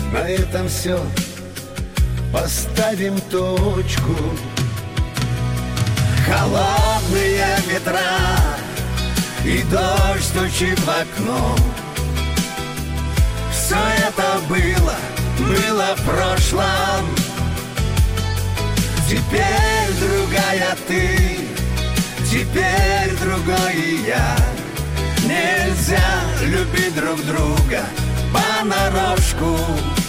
На этом все, поставим точку. Холодные ветра и дождь стучит в окно. Все это было в прошлом. Теперь другая ты, теперь другой и я. Нельзя любить друг друга понарошку.